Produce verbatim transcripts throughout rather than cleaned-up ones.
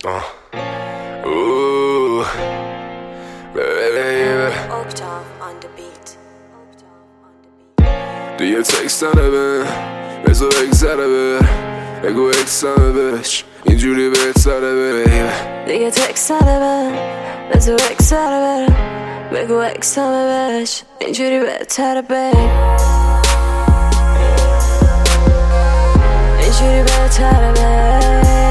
آه اوه baby دیگه تکست نده بزا بگذره به بگو اکسمه بهش اینجوری بهتره بیبی دیگه تکست نده بزا بگذره به بگو اکسمه بهش اینجوری بهتره بیبی اینجوری بهتره بیبی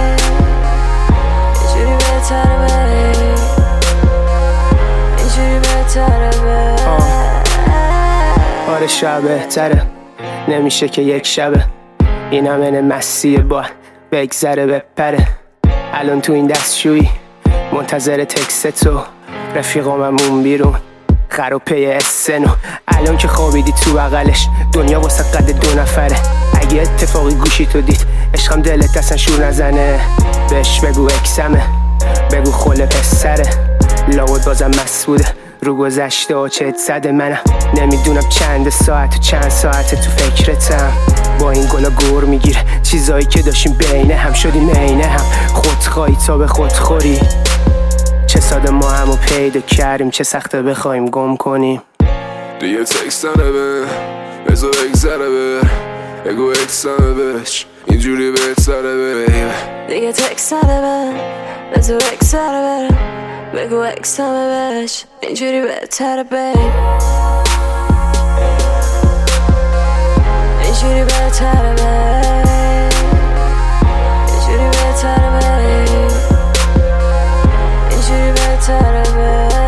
اینجوری بهتره بیبی اینجوری بهتره بیبی آره شب بهتره نمیشه که یک شبه این همه مسیه با بگذره بپره الان تو این دستشویی منتظر تکست تو رفیقاممون بیرون خروپه اسنو الان که خوابیدی تو بغلش دنیا واسه قد دو نفره اگه اتفاقی گوشی تو دید عشقم دلت اصلا شور نزنه بهش بگو اکسمه بگو خله پسره لاود بازم مسئوله رو گذشته و چت زده منم نمیدونم چند ساعت و چند ساعت تو فکرتم با این گلا گور میگیره چیزایی که داشتیم بینه هم شدیم عینه هم خودخواهی تا به خودخوری چه ساده ما همو پیدا کردیم چه سخته بخوایم گم کنیم دیگه تکست نده بزا بگذره به بگو اکسمه بهش اینجوری بهتره بیبی دیگه تکست نده بزا بگذره به بگو اکسمه بهش اینجوری بهتره بیبی اینجوری بهتره بیبی اینجوری بهتره بیبی اینجوری بهتره بیبی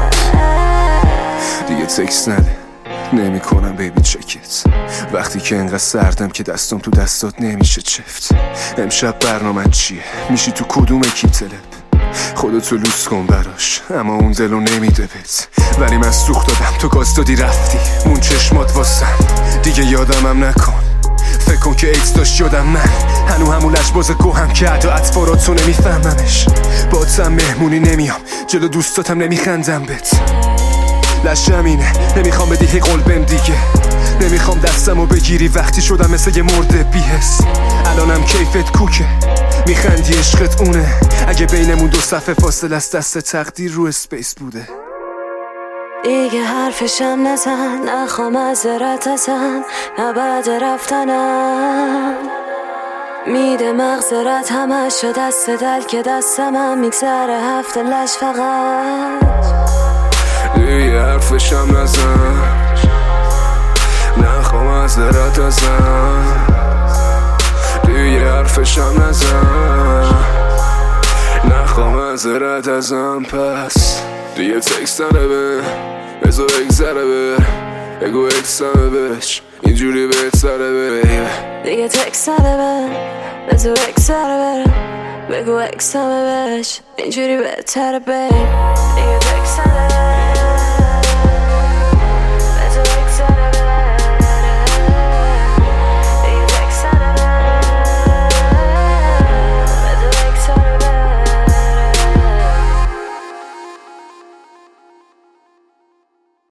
دیگه تکست نده نمی کنم بیبی چکت وقتی که انقدر سردم که دستم تو دستات نمیشه چفت امشب برنامه چیه میشی تو کدوم اکیپ تلپ خودتو لوس کن براش اما اون دلو نمیده بهت ولی من سوخت دادم تو گاز دادی رفتی مون چشمات واسم دیگه یادمم نکن فکر کن که ایتس داشت یادم من هنو همون لجباز گوهم که عدا اطفاراتو نمیفهممش باتم مهمونی نمیام جلو دوستاتم نمیخندم بهت لشم اینه نمیخوام بدی هی قلبم دیگه نمیخوام دستمو بگیری وقتی شدم مثل یه مرده بیهس الانم کیفت کوکه میخندی عشقت اونه اگه بینمون دو صفحه فاصله است دست تقدیر رو اسپیس بوده دیگه حرفشم نزن نخوام از رت ازن نه بعد رفتنم میده مغزرت همش شد دست دل که دستم هم میگذره هفته لش فقط دیگه حرفشم نزن نخوام از رت ازن دیگه حرفشم نزن نخوام از رت ازن پس دیگه تکست نده بزا بگذره به بگو اکسمه بهش اینجوری بهتره بیبی دیگه تکست نده بزا بگذره به بگو اکسمه بهش اینجوری بهتره بیبی دیگه تکست نده